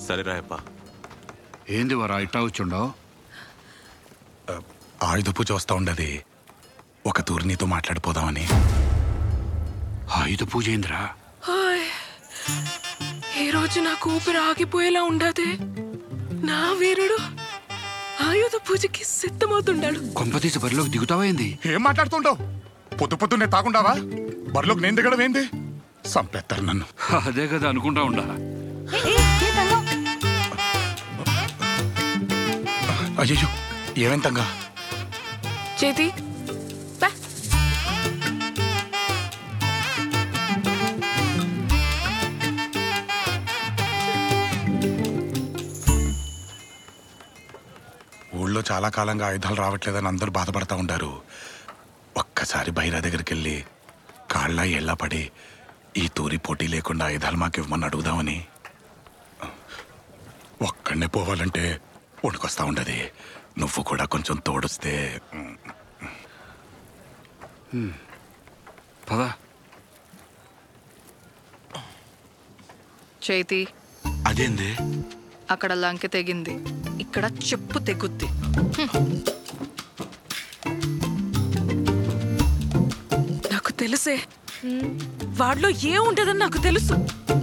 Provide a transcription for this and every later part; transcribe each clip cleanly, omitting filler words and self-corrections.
సరే రాయప్ప. ఏంది వరా ఇట్టా వచ్చుండవు? ఆయుధ పూజ వస్తా ఉండది, ఒక తూరి నీతో మాట్లాడిపోదామని. ఆయుధ పూజ ఏందిరా? ఈ రోజు నాకు ఊపిరి ఆగిపోయేలా ఉండదే. నా వీరుడు ఆయుధ పూజకి సిద్ధమవుతుండాడు. కొంపతీసి బరిలోకి దిగుతావా ఏంది? ఏం మాట్లాడుతుండవు? పొద్దు పొద్దున్నే తాగుండావా? బరిలోకి నేను దిగడం ఏంది? సంపేస్తారు నన్ను. అదే కదా అనుకుంటా ఉండా. అయ్యో ఏమెంతంగా చేతి ఊళ్ళో చాలా కాలంగా ఆయుధాలు రావట్లేదని అందరూ బాధపడతా ఉంటారు. ఒక్కసారి బైరా దగ్గరికి వెళ్ళి కాళ్ళ ఎల్లా పడి ఈ తూరి పోటీ లేకుండా ఆయుధాలు మాకు ఇవ్వమని అడుగుదామని. ఒక్కడనే పోవాలంటే వణుకొస్తా ఉండదు. నువ్వు కూడా కొంచెం తోడుస్తే. పద. చేతి అదేంది? అక్కడ లంకె తెగింది, ఇక్కడ చెప్పు తెగుద్ది. నాకు తెలుసే, వాడిలో ఏముంటదని నాకు తెలుసు.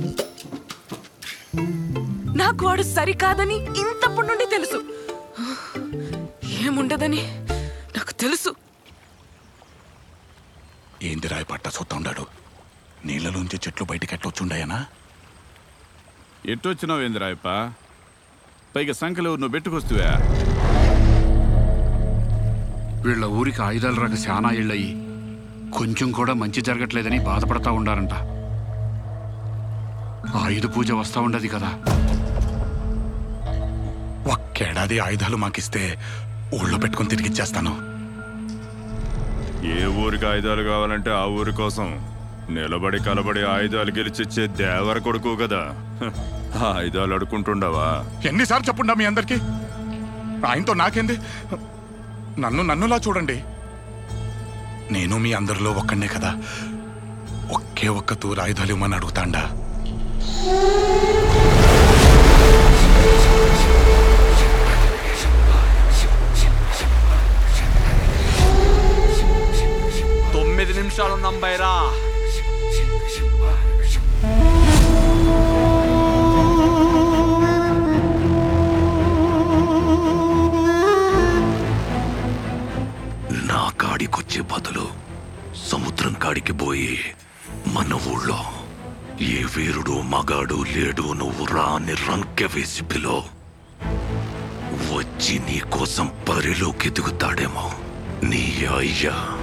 నాకు వాడు సరికాదని ఇంతప్పటి నుండి తెలుసు. ఏముండదని నాకు తెలుసు. ఏంది రాయి పట్ట చూస్తా ఉన్నాడు? నీళ్ళలోంచి చెట్లు బయటికి ఎట్లొచ్చుండాయనా? ఎట్టొచ్చినావు ఏంది రాయప్ప? పైగా సంఖ్యలో నువ్వు పెట్టుకొస్తువా? వీళ్ళ ఊరికి ఆయుధాలు రాక శానా ఇళ్ళయి కొంచెం కూడా మంచి జరగట్లేదని బాధపడతా ఉండారంట. ఆయుధ పూజ వస్తా ఉండదు కదా. ఒక్కేడాది ఆయుధాలు మాకిస్తే ఊళ్ళో పెట్టుకుని తిరిగిచ్చేస్తాను. ఏ ఊరికి ఆయుధాలు కావాలంటే ఆ ఊరి కోసం నిలబడి కలబడి ఆయుధాలు గెలిచిచ్చే దేవర కొడుకు కదా. ఆయుధాలు అడుకుంటుండవా? ఎన్నిసార్లు చెప్పుండా మీ అందరికి? ఆయనతో నాకేంది? నన్నులా చూడండి. నేను మీ అందరిలో ఒక్కడే కదా. ఒకే ఒక్క తూరు ఆయుధాలు ఇవ్వమని అడుగుతాండా. నిమిషాలు నంబైరా. నా కాడికొచ్చే బదులు సముద్రం కాడికి పోయి మన ఊళ్ళో ఏ వీరుడు మగాడు లేడు, నువ్వు రాని రంకె వేసి పిలో వచ్చి నీ కోసం బరిలోకి దిగుతాడేమో నీ అయ్యా.